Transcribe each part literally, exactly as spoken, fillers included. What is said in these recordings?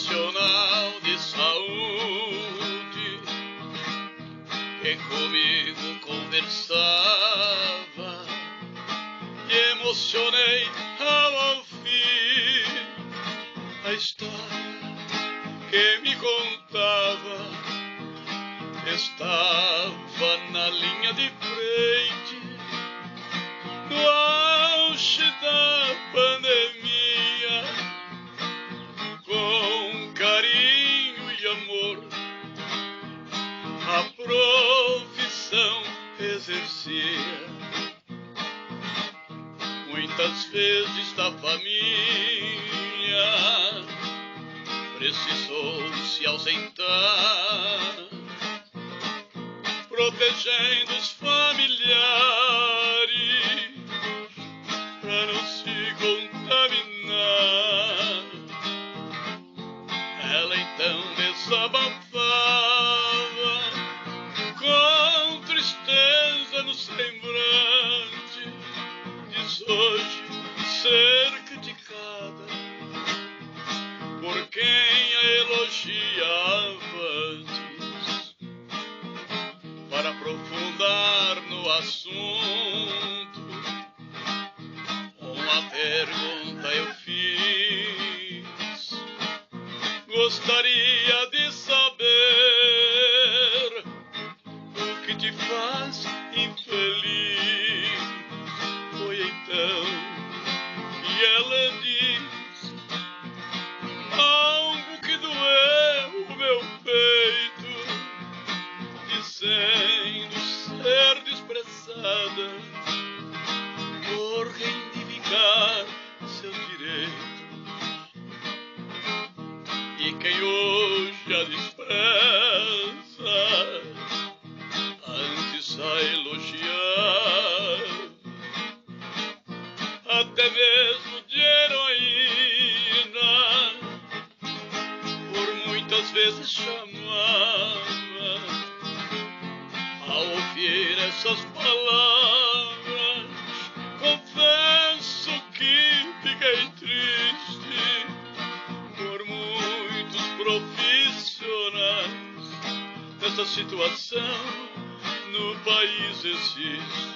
profissional de saúde que comigo conversava, e emocionei ao ouvir a história que me contava. Estava na linha de frente no auge da pandemia, com carinho e amor a profissão exercia. Muitas vezes da família precisou se ausentar, protegendo os familiares para não se contaminar. Ela então desabafava com tristeza no semblante, diz hoje ser criticada por quem a elogiava antes. Para aprofundar no assunto, uma pergunta eu fiz. Gostaria de saber o que te faz infeliz. Foi então que ela diz algo que doeu o meu peito, dizendo ser desprezada por reivindicar seu direito. E quem hoje a despreza, antes a elogiar, até mesmo de heroína, por muitas vezes chamava. Ao ouvir essas palavras, confesso que fiquei triste, por muitos profissionais nessa situação no país existe.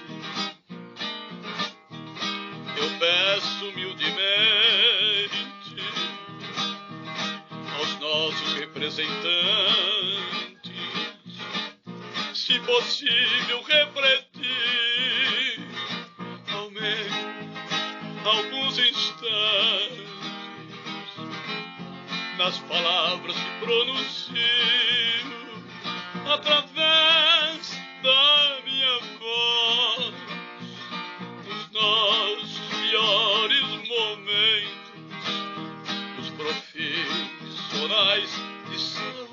Eu peço humildemente aos nossos representantes, se possível, refletir ao menos alguns instantes nas palavras que pronuncio através da minha voz, nos nossos piores momentos, os profissionais de saúde